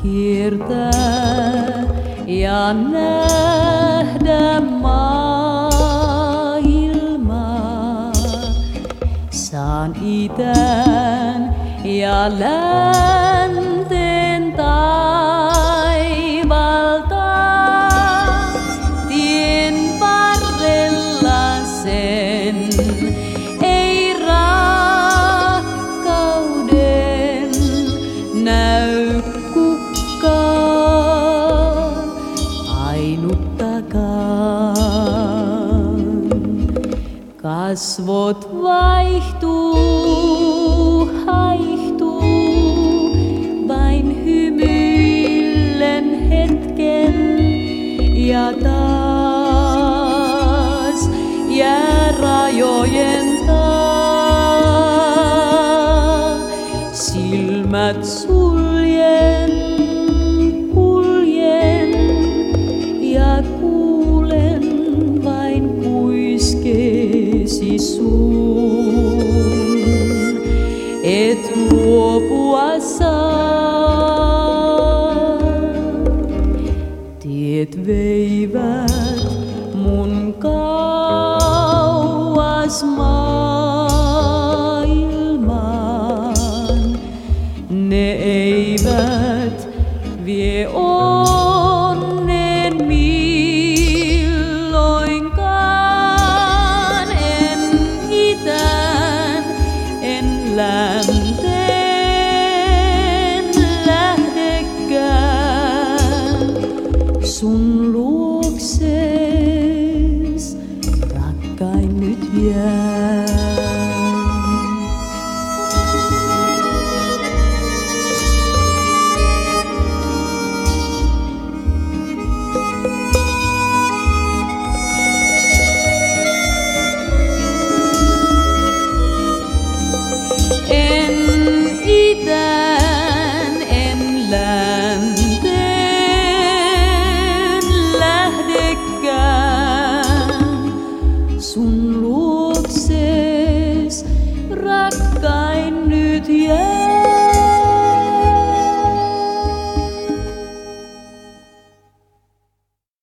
kiertää ja nähdä maailmaa. Saan itään ja länteen taivalta, tien varrella sen ei rakkauden näy kukaan ainuttakaan. Kasvot vaihtuu, haihtuu, vain hymyillen hetken ja taas jää rajojen taa. Silmät suljen, kuljen ja kuulen vain kuiskeesi suun, et luopua saa. Tiet veivät mun kauas maailmaan, ne eivät vie onnen milloinkaan. En itään, en länteen lähdekään, sun luokses rakkain nyt jään. En itään, en länteen lähdekään, sun